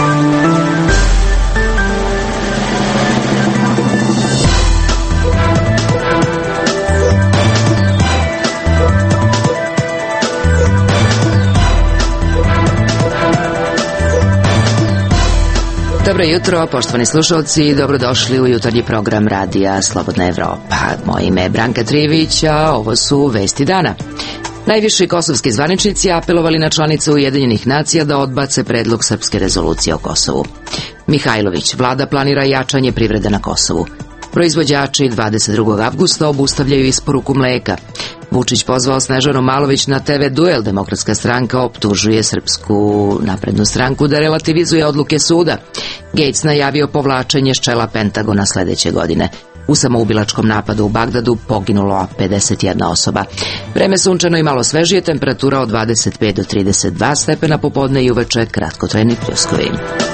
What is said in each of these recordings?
Dobro jutro, poštovani slušalci, dobrodošli u jutarnji program radija Slobodna Evropa. Moje ime je Branka Trivić, a ovo su vesti dana. Najviši kosovski zvaničnici apelovali na članice Ujedinjenih nacija da odbace predlog srpske rezolucije o Kosovu. Mihajlović, vlada planira jačanje privrede na Kosovu. Proizvođači 22. avgusta obustavljaju isporuku mleka. Vučić pozvao Snežanu Malović na TV duel. Demokratska stranka optužuje Srpsku naprednu stranku da relativizuje odluke suda. Gates najavio povlačenje s čela Pentagona sledeće godine. U samoubilačkom napadu u Bagdadu poginulo 51 osoba. Vreme sunčano i malo svežije, temperatura od 25 do 32 stepena popodne i uveče kratkotrajni pljuskovi.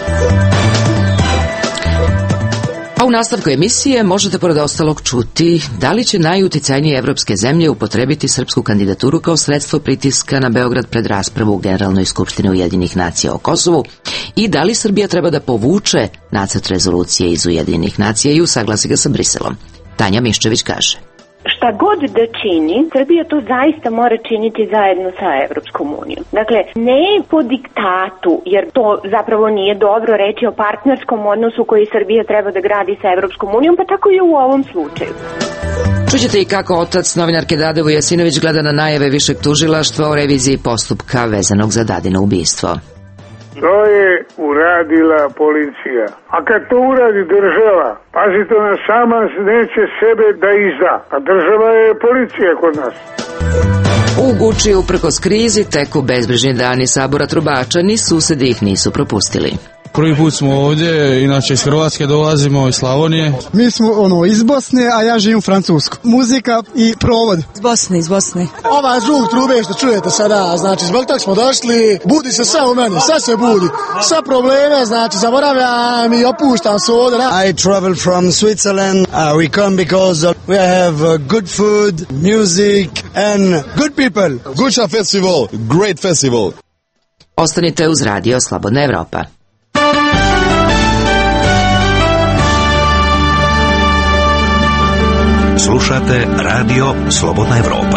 A u nastavku emisije možete pored ostalog čuti da li će najuticajnije evropske zemlje upotrebiti srpsku kandidaturu kao sredstvo pritiska na Beograd pred raspravu u Generalnoj skupštini Ujedinjenih nacija o Kosovu i da li Srbija treba da povuče nacrt rezolucije iz Ujedinjenih nacija i usaglasi ga sa Briselom. Tanja Miščević kaže: Šta god da čini, Srbija to zaista mora činiti zajedno sa Evropskom unijom. Dakle, ne po diktatu, jer to zapravo nije dobro reći o partnerskom odnosu koji Srbija treba da gradi sa Evropskom unijom, pa tako i u ovom slučaju. Čućete i kako otac novinarke Dade Vujasinović gleda na najave višeg tužilaštva o reviziji postupka vezanog za Dadino ubistvo. To je uradila policija. A kad to uradi država, pazite, ona sama neće sebe da izda. A država je policija kod nas. U Guči, uprkos krizi, teku bezbrižni dani sabora trubača, ni susedi ih nisu propustili. Prvi put smo ovdje, inače iz Hrvatske dolazimo, iz Slavonije. Mi smo iz Bosne, a ja živim u Francusku. Muzika i provod. Iz Bosne. Ova zvuk trube što čujete sada, znači zbog tog smo došli, budi se sve u meni, sve se budi. Sve probleme, znači zaboravljam i opuštam se ovdje. I travel from Switzerland. We come because we have good food, music and good people. Guča festival, great festival. Ostanite uz radio Slobodna Evropa. Slušate radio Slobodna Evropa.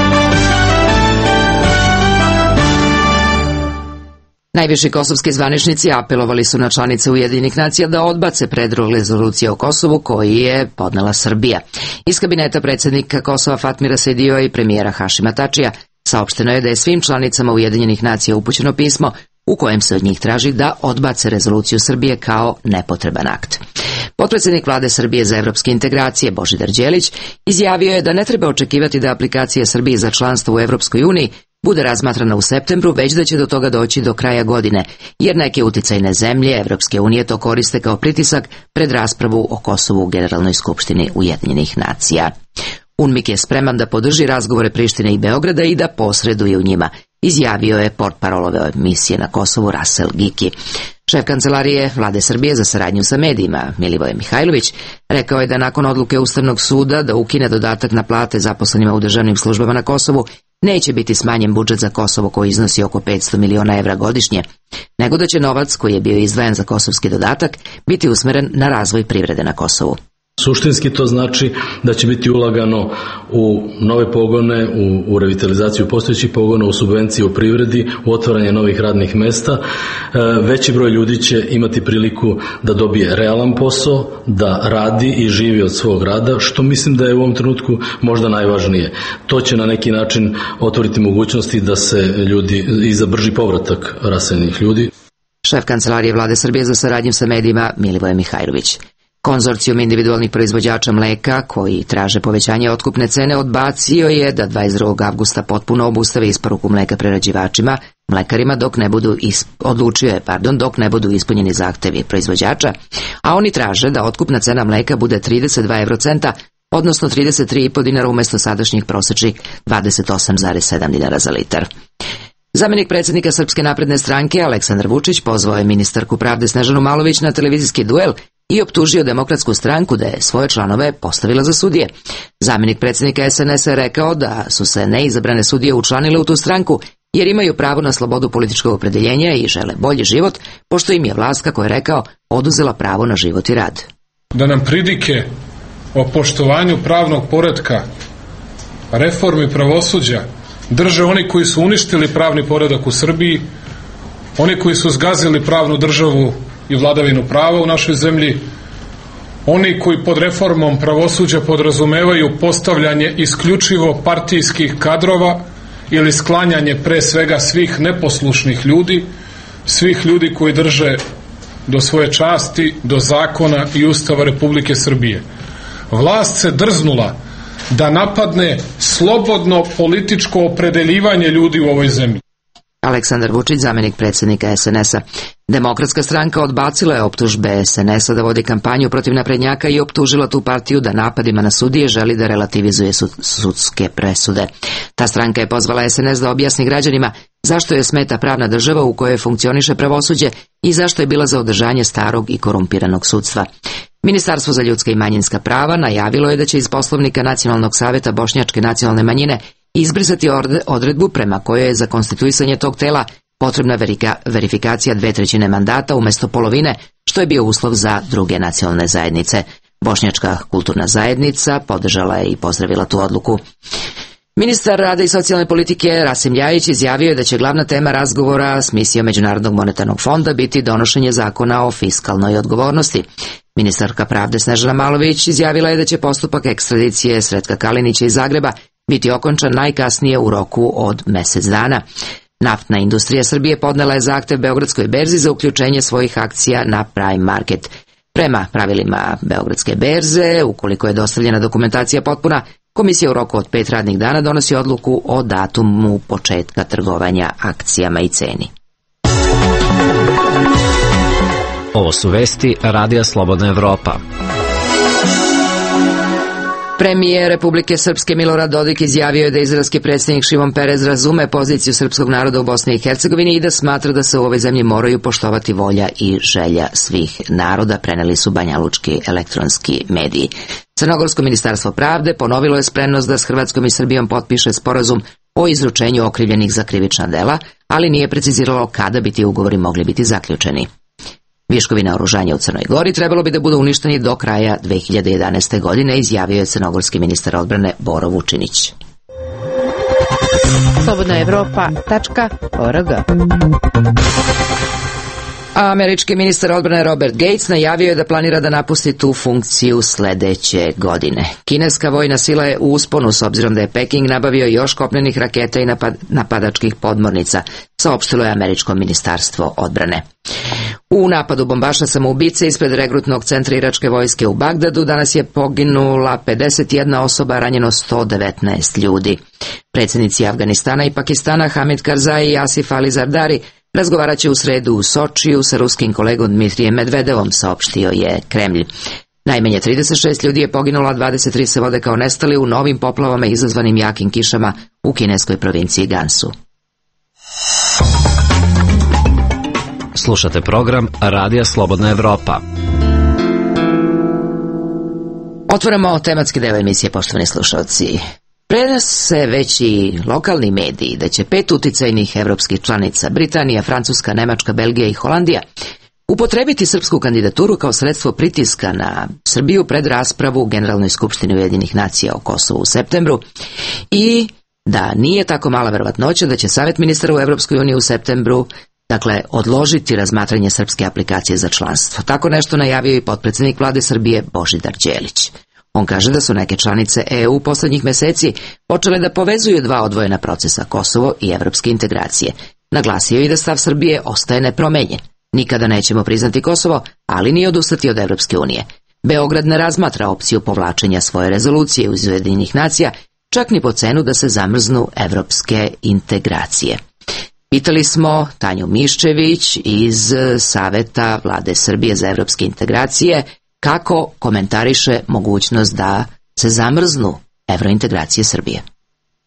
Najviši kosovski zvaničnici apelovali su na članice Ujedinjenih nacija da odbace predlog rezolucije o Kosovu koji je podnela Srbija. Iz kabineta predsjednika Kosova Fatmira Sedioja i premijera Hašima Tačija saopšteno je da je svim članicama Ujedinjenih nacija upućeno pismo u kojem se od njih traži da odbace rezoluciju Srbije kao nepotreban akt. Potpredsjednik vlade Srbije za evropske integracije Božidar Đelić izjavio je da ne treba očekivati da aplikacija Srbije za članstvo u Evropskoj uniji bude razmatrana u septembru, već da će do toga doći do kraja godine, jer neke uticajne zemlje Evropske unije to koriste kao pritisak pred raspravu o Kosovu u Generalnoj skupštini Ujedinjenih nacija. UNMIK je spreman da podrži razgovore Prištine i Beograda i da posreduje u njima, izjavio je portparol ove misije na Kosovu Rasel Giki. Šef kancelarije vlade Srbije za saradnju sa medijima, Milivoje Mihajlović, rekao je da nakon odluke Ustavnog suda da ukine dodatak na plate zaposlenima u državnim službama na Kosovu, neće biti smanjen budžet za Kosovo koji iznosi oko 500 miliona evra godišnje, nego da će novac koji je bio izdvajan za kosovski dodatak biti usmeren na razvoj privrede na Kosovu. Suštinski to znači da će biti ulagano u nove pogone, u revitalizaciju postojećih pogona, u subvencije u privredi, u otvaranje novih radnih mesta. Veći broj ljudi će imati priliku da dobije realan posao, da radi i živi od svog rada, što mislim da je u ovom trenutku možda najvažnije. To će na neki način otvoriti mogućnosti da se ljudi i za brži povratak raseljenih ljudi. Šef kancelarije vlade Srbije za saradnju sa medijima Milivoje Mihajlović. Konzorcijum individualnih proizvođača mleka, koji traže povećanje otkupne cene, odbacio je da 22. avgusta potpuno obustave isporuku mleka prerađivačima, mlekarima, dok ne budu ispunjeni zahtevi proizvođača, a oni traže da otkupna cena mleka bude 32 eurocenta, odnosno 33,5 dinara umjesto sadašnjih prosječnih 28,7 dinara za litar. Zamjenik predsjednika Srpske napredne stranke Aleksandar Vučić pozvao je ministarku pravde Snežanu Malović na televizijski duel i optužio Demokratsku stranku da je svoje članove postavila za sudije. Zamjenik predsjednika SNS-a je rekao da su se neizabrane sudije učlanile u tu stranku jer imaju pravo na slobodu političkog opredeljenja i žele bolji život, pošto im je vlast, kako je rekao, oduzela pravo na život i rad. Da nam pridike o poštovanju pravnog poretka, reformi pravosuđa drže oni koji su uništili pravni poredak u Srbiji, oni koji su zgazili pravnu državu i vladavinu prava u našoj zemlji, oni koji pod reformom pravosuđa podrazumevaju postavljanje isključivo partijskih kadrova ili sklanjanje pre svega svih neposlušnih ljudi, svih ljudi koji drže do svoje časti, do zakona i Ustava Republike Srbije. Vlast se drznula da napadne slobodno političko opredeljivanje ljudi u ovoj zemlji. Aleksandar Vučić, zamenik predsjednika SNS-a. Demokratska stranka odbacila je optužbe SNS-a da vodi kampanju protiv naprednjaka i optužila tu partiju da napadima na sudije želi da relativizuje sudske presude. Ta stranka je pozvala SNS da objasni građanima zašto je smeta pravna država u kojoj funkcioniše pravosuđe i zašto je bila za održanje starog i korumpiranog sudstva. Ministarstvo za ljudska i manjinska prava najavilo je da će iz Poslovnika Nacionalnog saveta Bošnjačke nacionalne manjine izbrisati odredbu prema kojoj je za konstituisanje tog tela potrebna verifikacija 2/3 mandata umjesto polovine, što je bio uslov za druge nacionalne zajednice. Bošnjačka kulturna zajednica podržala je i pozdravila tu odluku. Ministar rada i socijalne politike Rasim Ljajić izjavio je da će glavna tema razgovora s misijom Međunarodnog monetarnog fonda biti donošenje zakona o fiskalnoj odgovornosti. Ministarka pravde Snežana Malović izjavila je da će postupak ekstradicije Sretka Kalinića iz Zagreba biti okončan najkasnije u roku od mjesec dana. Naftna industrija Srbije podnela je zahtev Beogradskoj berzi za uključenje svojih akcija na Prime Market. Prema pravilima Beogradske berze, ukoliko je dostavljena dokumentacija potpuna, komisija u roku od 5 radnih dana donosi odluku o datumu početka trgovanja akcijama i ceni. Ovo su vesti Radija Slobodna Evropa. Premijer Republike Srpske Milorad Dodik izjavio je da izraelski predsjednik Šimon Perez razume poziciju srpskog naroda u Bosni i Hercegovini i da smatra da se u ovoj zemlji moraju poštovati volja i želja svih naroda, preneli su banjalučki elektronski mediji. Crnogorsko ministarstvo pravde ponovilo je spremnost da s Hrvatskom i Srbijom potpiše sporazum o izručenju okrivljenih za krivična dela, ali nije preciziralo kada bi ti ugovori mogli biti zaključeni. Viškovi naoružanja u Crnoj Gori trebalo bi da budu uništeni do kraja 2011. godine, izjavio je crnogorski ministar odbrane Boro Vučinić. slobodnaevropa.org. Američki ministar odbrane Robert Gates najavio je da planira da napusti tu funkciju sledeće godine. Kineska vojna sila je u usponu s obzirom da je Peking nabavio još kopnenih raketa i napadačkih podmornica, saopštilo je američko ministarstvo odbrane. U napadu bombaša samoubice ispred regrutnog centra iračke vojske u Bagdadu danas je poginula 51 osoba, ranjeno 119 ljudi. Predsjednici Afganistana i Pakistana Hamid Karzai i Asif Ali Zardari razgovarat će u sredu u Sočiju sa ruskim kolegom Dmitrijem Medvedevom, saopštio je Kremlj. Najmanje 36 ljudi je poginulo, a 23 se vode kao nestali u novim poplavama izazvanim jakim kišama u kineskoj provinciji Gansu. Slušate program Radija Slobodna Evropa. Otvaramo tematski deo emisije, poštovani slušalci. Prenose već i lokalni mediji da će 5 uticajnih evropskih članica, Britanija, Francuska, Nemačka, Belgija i Holandija, upotrebiti srpsku kandidaturu kao sredstvo pritiska na Srbiju pred raspravu u Generalnoj skupštini Ujedinjenih nacija o Kosovu u septembru i da nije tako mala verovatnoća da će Savet ministara u Evropskoj uniji u septembru odložiti razmatranje srpske aplikacije za članstvo. Tako nešto najavio i potpredsjednik vlade Srbije Božidar Đelić. On kaže da su neke članice EU poslednjih meseci počele da povezuju dva odvojena procesa, Kosovo i evropske integracije. Naglasio i da stav Srbije ostaje nepromenjen. Nikada nećemo priznati Kosovo, ali ni odustati od Evropske unije. Beograd ne razmatra opciju povlačenja svoje rezolucije iz Ujedinjenih nacija, čak ni po cenu da se zamrznu evropske integracije. Pitali smo Tanju Miščević iz Saveta vlade Srbije za evropske integracije kako komentariše mogućnost da se zamrznu evrointegracije Srbije.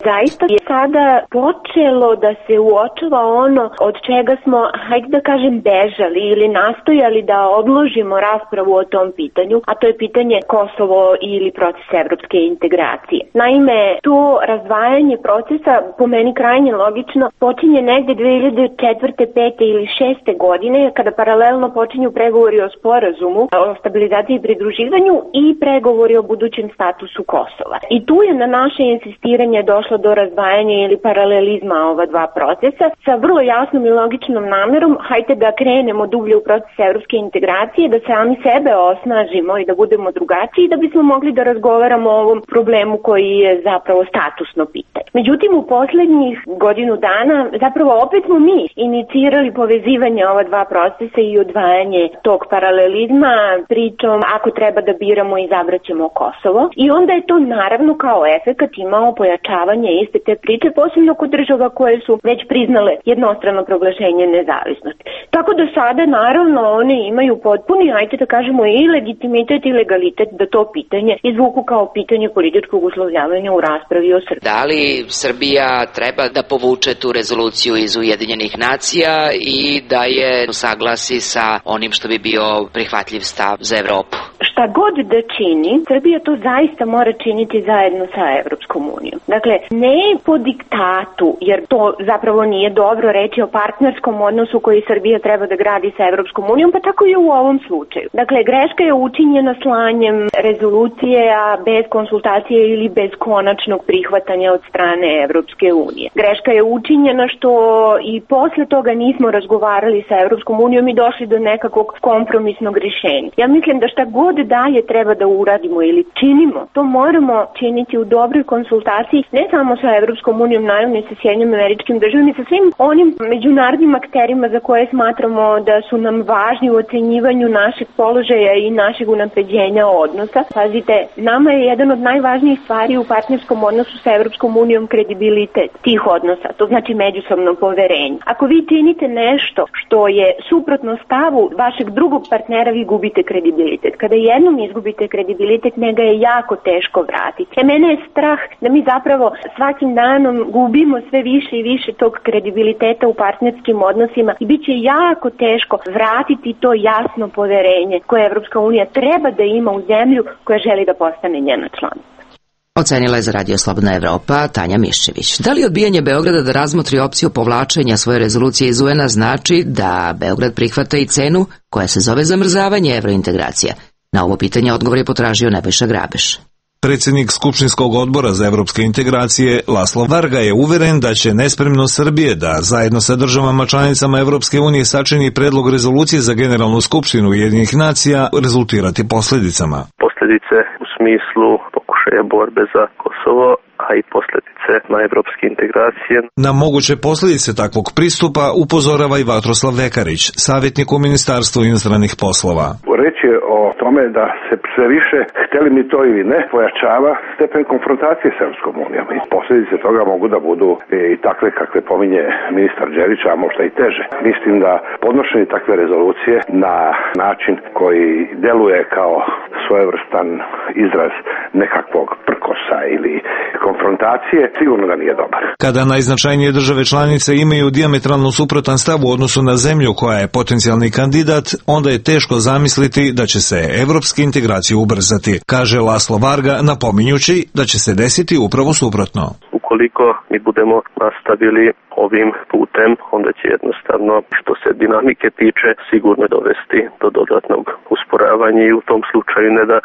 Zaista je sada počelo da se uočava ono od čega smo, hajde da kažem, bežali ili nastojali da odložimo raspravu o tom pitanju, a to je pitanje Kosovo ili proces evropske integracije. Naime, to razdvajanje procesa, po meni krajnje logično, počinje negde 2004. 5. ili 6. godine, kada paralelno počinju pregovori o sporazumu, o stabilizaciji i pridruživanju i pregovori o budućem statusu Kosova. I tu je na naše insistiranje došlo do razdvajanja ili paralelizma ova dva procesa sa vrlo jasnom i logičnom namerom, hajde da krenemo dublje u proces evropske integracije, da sami sebe osnažimo i da budemo drugačiji, da bismo mogli da razgovaramo o ovom problemu koji je zapravo statusno pitanje. Međutim, u poslednjih godinu dana zapravo opet smo mi inicirali povezivanje ova dva procesa i odvajanje tog paralelizma pričom ako treba da biramo i izabraćemo Kosovo. I onda je to naravno kao efekat imao pojačavanje iste te priče, posebno kod država koje su već priznale jednostrano proglašenje nezavisnosti. Tako da sada naravno one imaju potpuni, ajde da kažemo, i legitimitet i legalitet da to pitanje izvuku kao pitanje političkog uslovljavanja u raspravi o Srbiji. Da li Srbija treba da povuče tu rezoluciju iz Ujedinjenih nacija i da je usaglasi sa onim što bi bio prihvatljiv stav za Evropu? Šta god da čini, Srbija to zaista mora činiti zajedno sa Evropskom unijom. Dakle, ne po diktatu, jer to zapravo nije dobro reći o partnerskom odnosu koji Srbija treba da gradi sa Evropskom unijom, pa tako i u ovom slučaju. Dakle, greška je učinjena slanjem rezolucije, a bez konsultacije ili bez konačnog prihvatanja od strane Evropske unije. Greška je učinjena što i posle toga nismo razgovarali sa Evropskom unijom i došli do nekakvog kompromisnog rješenja. Ja mislim da šta god daje treba da uradimo ili činimo, to moramo činiti u dobroj konsultaciji, ne samo sa Evropskom unijom, naravno i sa Sjedinjenim Američkim Državama i sa svim onim međunarodnim akterima za koje smatramo da su nam važni u ocenjivanju našeg položaja i našeg unapređenja odnosa. Pazite, nama je jedan od najvažnijih stvari u partnerskom odnosu sa Evropskom unijom kredibilitet tih odnosa, to znači međusobno poverenje. Ako vi činite nešto što je suprotno stavu vašeg drugog partnera, vi gubite kredibilitet. Kada jednom izgubite kredibilitet, njega je jako teško vratiti. Mene je strah da mi zapravo svakim danom gubimo sve više i više tog kredibiliteta u partnerskim odnosima i bit će jako teško vratiti to jasno poverenje koje Evropska unija treba da ima u zemlju koja želi da postane njena članica. Ocenila je za Radio Slobodna Evropa Tanja Miščević. Da li odbijanje Beograda da razmotri opciju povlačenja svoje rezolucije iz UN-a znači da Beograd prihvata i cenu koja se zove zamrzavanje evrointegracija? Na ovo pitanje odgovor je potražio Nebojša Grabeš. Predsjednik Skupštinskog odbora za evropske integracije Laslo Varga je uveren da će nespremnost Srbije da zajedno sa državama članicama Evropske unije sačini predlog rezolucije za Generalnu skupštinu Ujedinjenih nacija rezultirati posljedicama. Posljedice u smislu pokušaja borbe za Kosovo, a i posljedice na evropske integracije. Na moguće posljedice takvog pristupa upozorava i Vatroslav Vekarić, savjetnik u Ministarstvu inostranih poslova. Reći je o tome da se sve više, hteli mi to ili ne, pojačava stepen konfrontacije s Evropskom unijom. I posljedice toga mogu da budu i takve kakve pominje ministar Đelić, a možda i teže. Mislim da podnošenje takve rezolucije na način koji deluje kao svojevrstan izraz nekakvog prkosa ili konfrontacije, sigurno da nije dobar. Kada najznačajnije države članice imaju dijametralno suprotan stav u odnosu na zemlju koja je potencijalni kandidat, onda je teško zamisliti da će se evropske integracije ubrzati, kaže Laslo Varga, napominjući da će se desiti upravo suprotno. Ukoliko mi budemo nastavili ovim putem, onda će jednostavno, što se dinamike tiče, sigurno dovesti do dodatnog usporavanja i u tom slučaju ne da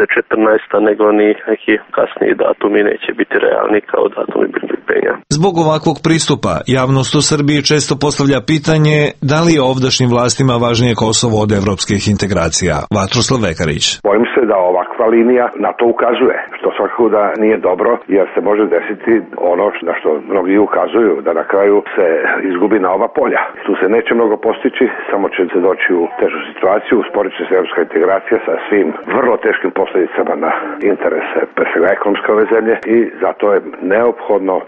2014. nego ni neki kasniji datumi neće biti realni kao datumi priključenja. Zbog ovakvog pristupa, javnost u Srbiji često postavlja pitanje da li je ovdašnjim vlastima važnije Kosovo od evropskih integracija. Vatroslav Vekarić. Bojim se da ovakva linija na to ukazuje, što svakako da nije dobro, jer se može desiti ono na što mnogi ukazuju, da na kraju se izgubi na oba polja. Tu se neće mnogo postići, samo će se doći u težu situaciju, usporit će se evropska integracija sa svim vrlo teškim posljedicama na interese, pre svega ekonomske ove zemlje, i zato je neophodno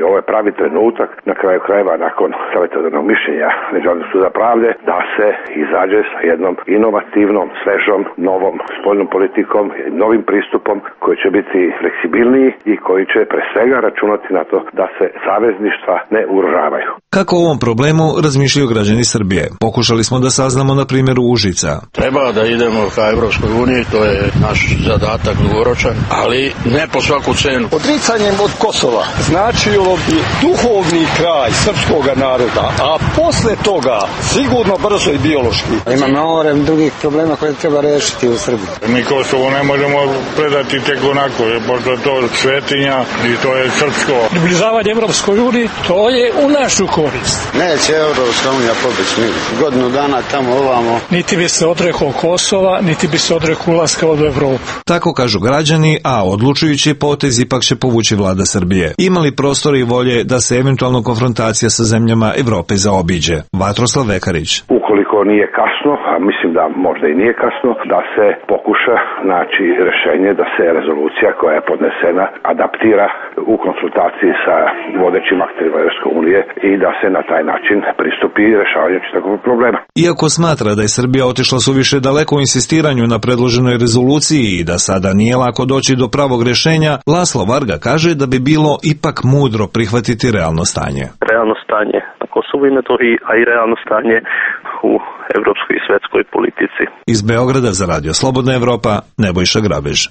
ovo je pravi trenutak, na kraju krajeva nakon savjetodavnog mišljenja Međunarodnog suda pravde, da se izađe sa jednom inovativnom, svežom, novom spoljnom politikom, novim pristupom koji će biti fleksibilniji i koji će pre svega računati na to da se savezništva ne ugrožavaju. Kako o ovom problemu razmišljaju građani Srbije? Pokušali smo da saznamo na primjeru Užica. Treba da idemo ka Evropskoj uniji, to je naš zadatak dugoročan, ali ne po svaku cenu. Odricanjem od Kosova značilo bi duhovni kraj srpskog naroda, a posle toga sigurno brzo i biološki. Ima more drugih problema koje treba rešiti u Srbiji. Mi Kosovo ne možemo predati tek onako, pošto je to svetinja i to je srpsko. Približavanje Evropskoj uniji, to je u našu korist. Neće Evropska unija pobeći godinu dana tamo ovamo. Niti bi se odrekao Kosova, niti bi se odrekao ulaska u Evropu. Tako kažu građani, a odlučujući potez ipak će povući vlada Srbije. Ima li prostora i volje da se eventualno konfrontacija sa zemljama Evrope zaobiđe? Vatroslav Vekarić. Ukoliko nije kasno, a mislim da možda i nije kasno, da se pokuša naći rešenje da se rezolucija koja je podnesena adaptira u konsultaciji sa vodećim akterima Evropske unije i da se na taj način pristupi rešavanju čitavog problema. Iako smatra da je Srbija otišla suviše daleko u insistiranju na predloženoj rezoluciji i da sada nije lako doći do pravog rešenja, Laslo Varga kaže da bi bilo ipak mudro prihvatiti realno stanje. Realno stanje na Kosovu i Metohiji, a i realno stanje u evropskoj i svetskoj politici. Iz Beograda za Radio Slobodna Evropa, Nebojša Grabež.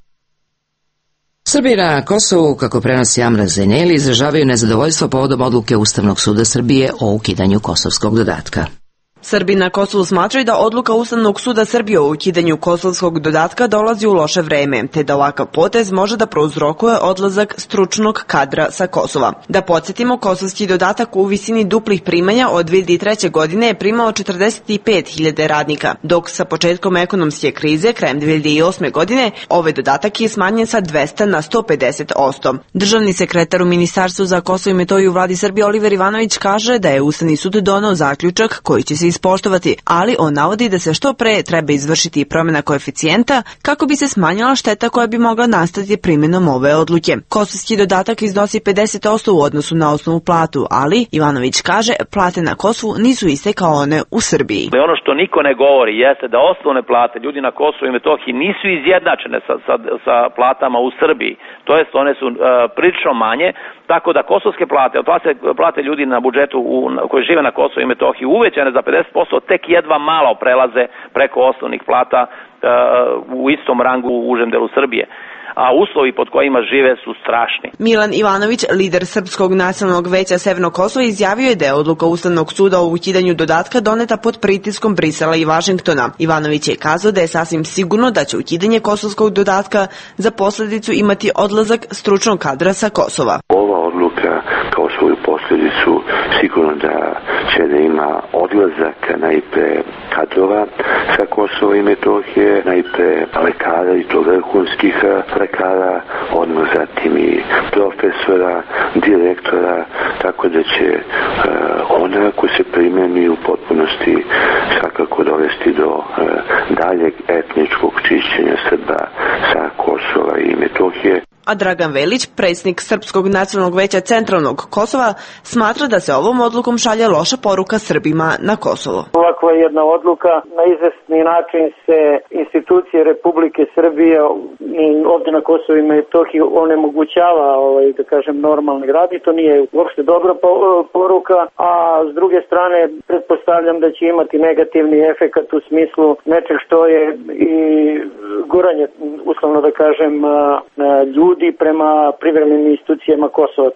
Srbi na Kosovu, kako prenosi Amra Zeneli, izražavaju nezadovoljstvo povodom odluke Ustavnog suda Srbije o ukidanju kosovskog dodatka. Srbi na Kosovu smatraju da odluka Ustavnog suda Srbije o ukidanju kosovskog dodatka dolazi u loše vreme, te da ovakav potez može da prouzrokuje odlazak stručnog kadra sa Kosova. Da podsjetimo, kosovski dodatak u visini duplih primanja od 2003. godine je primao 45.000 radnika, dok sa početkom ekonomske krize, krajem 2008. godine, ovaj dodatak je smanjen sa 200 na 150%. Državni sekretar u Ministarstvu za Kosovo i Metohiju u vladi Srbije Oliver Ivanović kaže da je Ustavni sud doneo zaključak koji će se ispoštovati, ali on navodi da se što pre treba izvršiti promjena koeficijenta kako bi se smanjila šteta koja bi mogla nastati primjenom ove odluke. Kosovski dodatak iznosi 50% u odnosu na osnovnu platu, ali Ivanović kaže plate na Kosovu nisu iste kao one u Srbiji. Ono što niko ne govori jeste da osnovne plate ljudi na Kosovu i Metohiji nisu izjednačene sa platama u Srbiji. To jest one su prilično manje, tako da kosovske plate ljudi na budžetu koji žive na Kosovu i Metohiji uvećane za 50%, tek jedva malo prelaze preko osnovnih plata u istom rangu u užem delu Srbije. A uslovi pod kojima žive su strašni. Milan Ivanović, lider Srpskog nacionalnog veća Severno Kosovo, izjavio je da je odluka Ustavnog suda o ukidanju dodatka doneta pod pritiskom Brisela i Vašingtona. Ivanović je kazao da je sasvim sigurno da će ukidanje kosovskog dodatka za posljedicu imati odlazak stručnog kadra sa Kosova. Ova odluka kao svoju posljedicu sigurno da će da ima odlazak najpre kadrova sa Kosova i Metohije, najpre lekara i to vrhunskih lekara, odmah zatim i profesora, direktora, tako da će ona ako se primeni u potpunosti svakako dovesti do daljeg etničkog čišćenja Srba sa Kosova i Metohije. A Dragan Velić, predsjednik Srpskog nacionalnog veća Centralnog Kosova, smatra da se ovom odlukom šalje loša poruka Srbima na Kosovo. Ovakva jedna odluka na izvesni način se institucije Republike Srbije ovdje na Kosovu i Metohiji onemogućava da kažem normalni rad i to nije uopšte dobra poruka, a s druge strane pretpostavljam da će imati negativni efekat u smislu nečeg što je i guranje, uslovno da kažem, ljudi prema privremenim institucijama Kosova.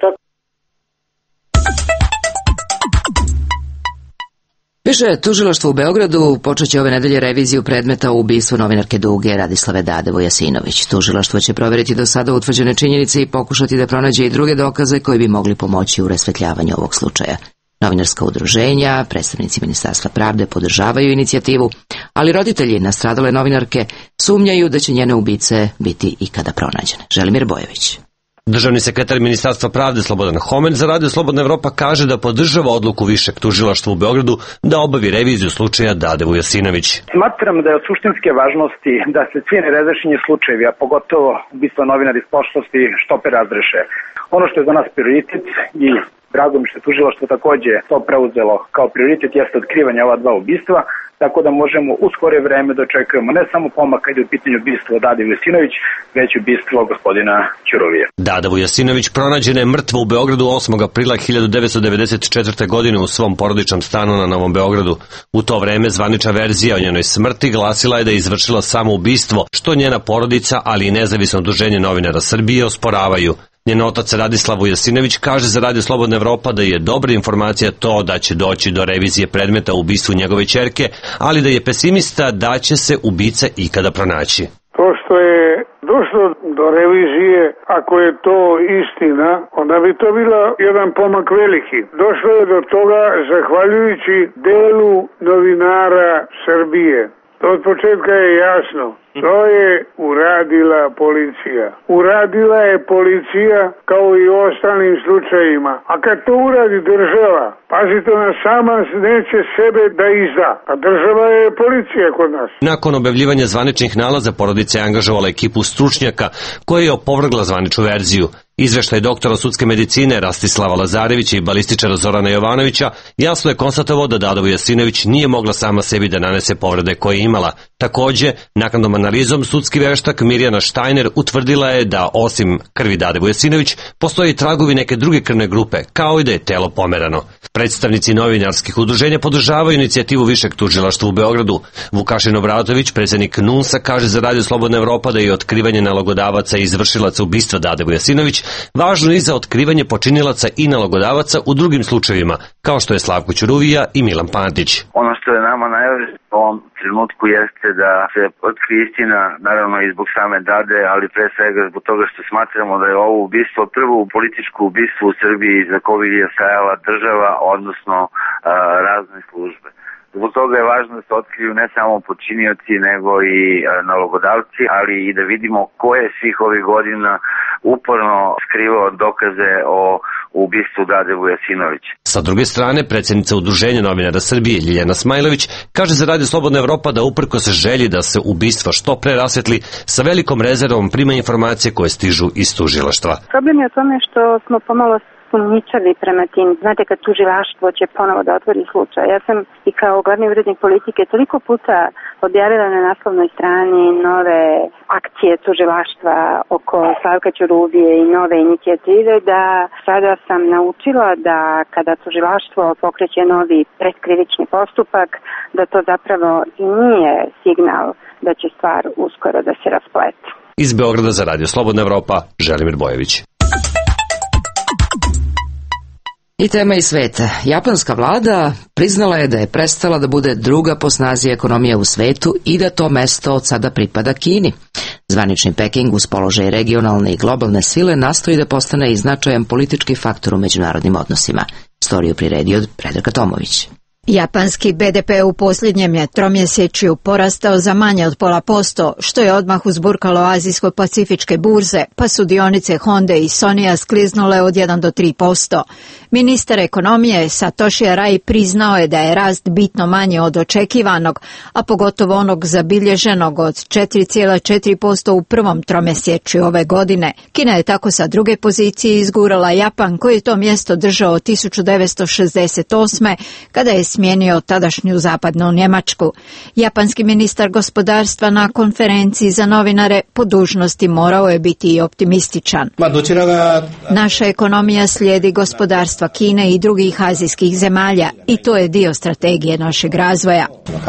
Više tužilaštvo u Beogradu počeće ove nedelje reviziju predmeta o ubistvu novinarke Duge Radislave Dade Vujasinović. Tužilaštvo će proveriti do sada utvrđene činjenice i pokušati da pronađe i druge dokaze koji bi mogli pomoći u rasvetljavanju ovog slučaja. Novinarska udruženja, predstavnici Ministarstva pravde podržavaju inicijativu, ali roditelji nastradale novinarke sumnjaju da će njene ubice biti ikada pronađene. Želimir Bojević. Državni sekretar Ministarstva pravde Slobodan Homen za Radio Slobodna Evropa kaže da podržava odluku Višeg tužilaštva u Beogradu da obavi reviziju slučaja Dade Vujasinović. Smatram da je od suštinske važnosti da se svi nerazrešeni slučajevi, a pogotovo ubistva novinara iz prošlosti, što pre razreše. Ono što je za nas prioritet i drago mi što je tužilaštvo takođe to preuzelo kao prioritet jeste otkrivanje ova dva ubistva, tako da možemo u skore vreme dočekujemo ne samo pomak kad je u pitanju ubistvo Dade Vujasinović, već ubistvo gospodina Ćuruvije. Dada Vujasinović pronađena je mrtva u Beogradu 8. aprila 1994. godine u svom porodičnom stanu na Novom Beogradu. U to vreme zvanična verzija o njenoj smrti glasila je da je izvršila samoubistvo, što njena porodica, ali i nezavisno udruženje novinara Srbije osporavaju. Njen otac Radislav Vujasinović kaže za Radio Slobodna Evropa da je dobra informacija to da će doći do revizije predmeta u ubistvu njegove ćerke, ali da je pesimista da će se ubica ikada pronaći. To što je došlo do revizije, ako je to istina, onda bi to bilo jedan pomak veliki. Došlo je do toga zahvaljujući delu novinara Srbije. Od početka je jasno. To je uradila policija. Uradila je policija kao i u ostalim slučajima. A kad to uradi država, pazite, ona sama neće sebe da izda. A država je policija kod nas. Nakon objavljivanja zvaničnih nalaza, porodica je angažovala ekipu stručnjaka koja je opovrgla zvaničnu verziju. Izveštaj doktora sudske medicine Rastislava Lazarevića i balističara Zorana Jovanovića jasno je konstatovao da Dada Vujasinović nije mogla sama sebi da nanese povrede koje je imala. Takođe, naknadnom analizom sudski veštak Mirjana Štajner utvrdila je da osim krvi Dade Vujasinović postoje i tragovi neke druge krvne grupe, kao i da je telo pomerano. Predstavnici novinarskih udruženja podržavaju inicijativu Višeg tužilaštva u Beogradu. Vukašin Obratović, predsednik NUNS-a, kaže za Radio Slobodna Evropa da je otkrivanje nalogodavaca i izvršilaca ubistva Dade Vujasinović važno i za otkrivanje počinilaca i nalogodavaca u drugim slučajevima, kao što je Slavko Ćuruvija i Milan Pantić. Ono što je nama najvažnije u ovom trenutku jeste da se otkrije istina, naravno i zbog same Dade, ali pre svega zbog toga što smatramo da je ovo ubistvo prvo političko ubistvo u Srbiji za koje je stajala država, odnosno razne službe. Zbog toga je važno da se otkriju ne samo počinioci, nego i nalogodavci, ali i da vidimo ko je svih ovih godina uporno skrivao dokaze o ubistvu Dade Vujasinović. Sa druge strane, predsjednica Udruženja novinara Srbije Ljiljana Smajlović kaže za Radio Slobodna Evropa da uprkos želji da se ubistvo što pre rasvetli, sa velikom rezervom prima informacije koje stižu iz tužilaštva. Problem je u tome što smo pomalo sumnjičavi prema tim. Znate, kad tužilaštvo će ponovo da otvori slučaj. Ja sam i kao glavni urednik politike toliko puta objavila na naslovnoj strani nove akcije tužilaštva oko Slavka Ćuruvije i nove inicijative, da sada sam naučila da kada tužilaštvo pokreće novi pretkrivični postupak, da to zapravo i nije signal da će stvar uskoro da se rasplete. Iz Beograda za Radio Slobodna Evropa, Želimir Bojević. I tema iz sveta. Japanska vlada priznala je da je prestala da bude druga po snazi ekonomija u svetu i da to mesto od sada pripada Kini. Zvanični Peking uz položaj regionalne i globalne sile nastoji da postane i značajan politički faktor u međunarodnim odnosima. Storiju priredio Predrag Tomović. Japanski BDP u posljednjem je tromjesečju porastao za manje od 0,5%, što je odmah uzburkalo azijsko-pacifičke burze, pa su dionice Honda i Sonya skliznule od 1 do 3%. Ministar ekonomije Satoshi Arai priznao je da je rast bitno manje od očekivanog, a pogotovo onog zabilježenog od 4,4% u prvom tromjesečju ove godine. Kina je tako sa druge pozicije izgurala Japan, koji je to mjesto držao od 1968. kada je smijenio tadašnju zapadnu Njemačku. Japanski ministar gospodarstva na konferenciji za novinare po dužnosti morao je biti i optimističan. Naša ekonomija slijedi gospodarstva Kine i drugih azijskih zemalja i to je dio strategije našeg razvoja.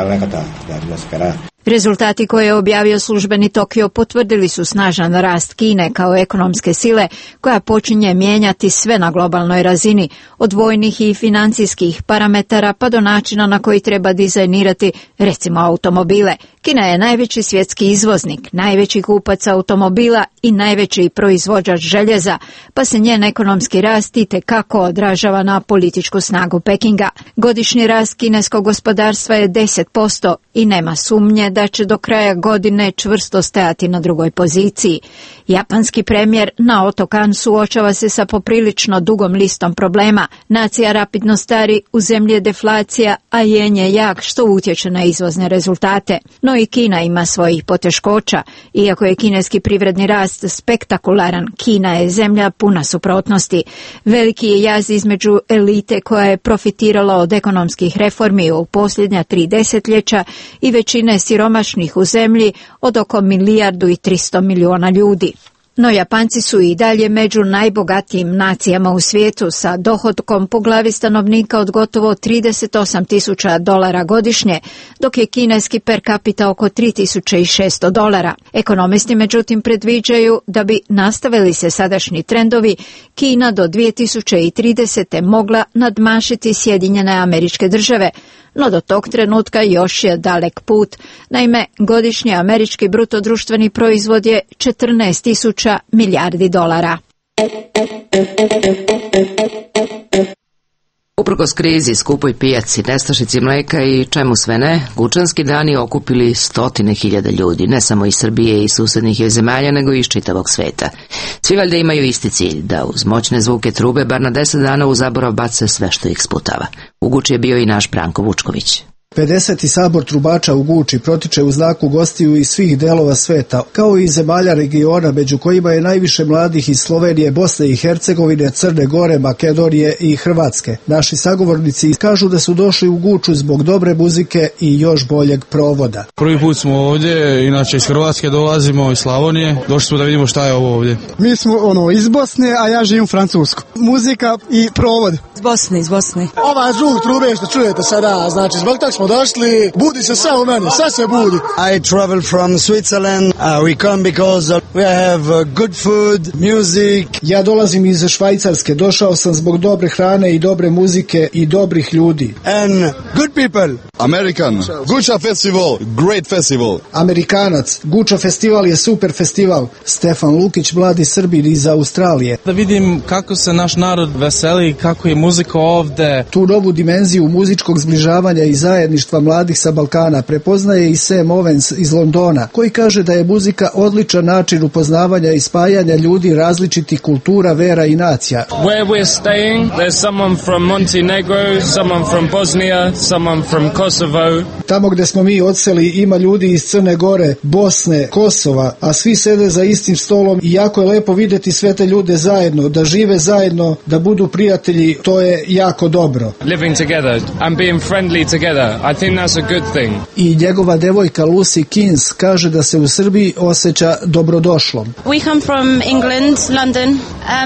Rezultati koje je objavio službeni Tokio potvrdili su snažan rast Kine kao ekonomske sile koja počinje mijenjati sve na globalnoj razini, od vojnih i financijskih parametara pa do načina na koji treba dizajnirati recimo automobile. Kina je najveći svjetski izvoznik, najveći kupac automobila i najveći proizvođač željeza, pa se njen ekonomski rast itekako odražava na političku snagu Pekinga. Godišnji rast kineskog gospodarstva je 10% i nema sumnje da će do kraja godine čvrsto stajati na drugoj poziciji. Japanski premijer Naoto Kan suočava se sa poprilično dugom listom problema. Nacija rapidno stari, u zemlji je deflacija, a jen je jak što utječe na izvozne rezultate. No i Kina ima svojih poteškoća. Iako je kineski privredni rast spektakularan, Kina je zemlja puna suprotnosti. Veliki je jaz između elite koja je profitirala od ekonomskih reformi u posljednja 3 desetljeća i većine siromašnih u zemlji od oko 1,3 milijarde ljudi. No Japanci su i dalje među najbogatijim nacijama u svijetu sa dohotkom po glavi stanovnika od gotovo $38.000 godišnje, dok je kineski per capita oko $3.600. Ekonomisti međutim predviđaju da bi nastavili se sadašnji trendovi, Kina do 2030. mogla nadmašiti Sjedinjene Američke Države, no do tog trenutka još je dalek put. Naime, godišnji američki brutodruštveni proizvod je $14.000 milijardi. Uprkos krizi, skupoj pijaci, nestašici mleka i čemu sve ne, Gučanski dani okupili 100.000 ljudi, ne samo iz Srbije i susednih je zemalja, nego i iz čitavog sveta. Svi valjda imaju isti cilj, da uz moćne zvuke trube bar na 10 dana u zaborav bace sve što ih sputava. U Guči je bio i naš Branko Vučković. 50. sabor trubača u Guči protiče u znaku gostiju iz svih delova sveta, kao i zemalja regiona, među kojima je najviše mladih iz Slovenije, Bosne i Hercegovine, Crne Gore, Makedonije i Hrvatske. Naši sagovornici kažu da su došli u Guču zbog dobre muzike i još boljeg provoda. Prvi put smo ovdje, inače iz Hrvatske dolazimo, iz Slavonije. Došli smo da vidimo šta je ovo ovdje. Mi smo iz Bosne, a ja živim u Francusku. Muzika i provod. Iz Bosne. Ova zvuk trube što čujete sada, znači zbog toga smo došli, budi se sve u meni, sve se budi. I travel from Switzerland, we come because we have good food, music. Ja dolazim iz Švajcarske, došao sam zbog dobre hrane i dobre muzike i dobrih ljudi. And good people. American, Guča festival, great festival. Amerikanac, Guča festival je super festival. Stefan Lukić, mladi Srbin iz Australije. Da vidim kako se naš narod veseli, kako je muzika ovde. Tu novu dimenziju muzičkog zbližavanja i zajedništva mladih sa Balkana prepoznaje i Sam Owens iz Londona, koji kaže da je muzika odličan način upoznavanja i spajanja ljudi različitih kultura, vera i nacija. Where we're staying, there's someone from Montenegro, someone from Bosnia, someone from Kosovo. Tamo gde smo mi odseli ima ljudi iz Crne Gore, Bosne, Kosova, a svi sede za istim stolom i jako je lepo videti sve te ljude zajedno, da žive zajedno, da budu prijatelji, to je jako dobro. Living together and being friendly together, I think that's a good thing. I njegova devojka Lucy Kins kaže da se u Srbiji osjeća dobrodošlom. We come from England, London.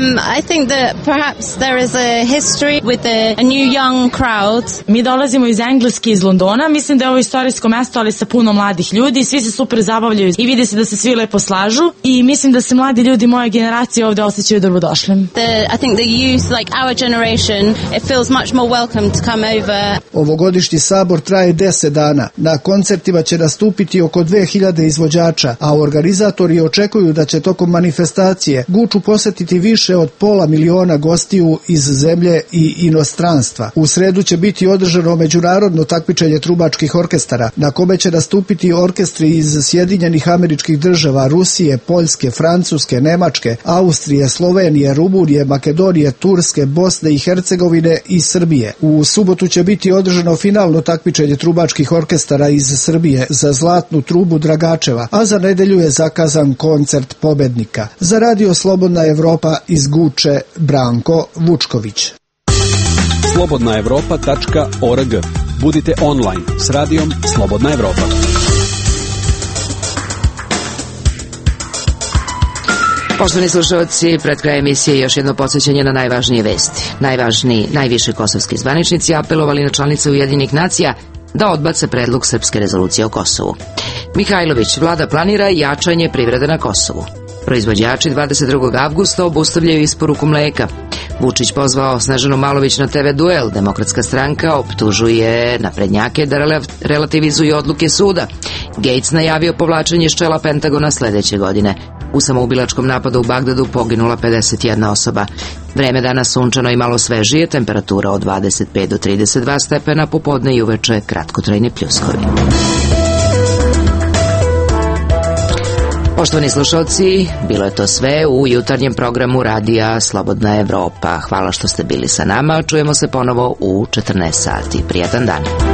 I think that perhaps there is a history with a new young crowd. Mi dolazimo iz Engleske, iz Londona. Mislim da je ovo istorijsko mesto, ali sa puno mladih ljudi. Svi se super zabavljaju i vidi se da se svi lepo slažu. I mislim da se mladi ljudi moje generacije ovde osjećaju dobrodošlim. I think the youth, like our generation, it feels much more welcome to come over. Ovogodišnji sabor traje 10 dana. Na koncertima će nastupiti oko 2000 izvođača, a organizatori očekuju da će tokom manifestacije Guču posetiti više od 500.000 gostiju iz zemlje i inostranstva. U sredu će biti održano međunarodno takmičenje trubačkih orkestara, na kome će nastupiti orkestri iz Sjedinjenih Američkih Država, Rusije, Poljske, Francuske, Nemačke, Austrije, Slovenije, Rumunije, Makedonije, Turske, Bosne i Hercegovine i Srbije. U subotu će biti održano finalno takmičenje trubačkih orkestara iz Srbije za Zlatnu trubu Dragačeva, a za nedelju je zakazan koncert pobednika. Za Radio Slobodna Evropa iz Guče, Branko Vučković. slobodnaevropa.org. Budite online s radijom Slobodna Evropa. Poštovani slušalci, pred kraj emisije još jedno podsjećanje na najvažnije vesti. Najviši kosovski zvaničnici apelovali na članice Ujedinjenih nacija da odbace predlog srpske rezolucije o Kosovu. Mihajlović, vlada planira jačanje privrede na Kosovu. Proizvođači 22. avgusta obustavljaju isporuku mleka. Vučić pozvao Snežanu Malović na TV duel. Demokratska stranka optužuje naprednjake da relativizuju odluke suda. Gates najavio povlačenje iz čela Pentagona sledeće godine. U samoubilačkom napadu u Bagdadu poginula 51 osoba. Vreme danas sunčano i malo svežije, temperatura od 25 do 32 stepena, popodne i uveče kratkotrajni pljuskovi. Poštovani slušalci, bilo je to sve u jutarnjem programu radija Slobodna Evropa. Hvala što ste bili sa nama. Čujemo se ponovo u 14 sati. Prijatan dan.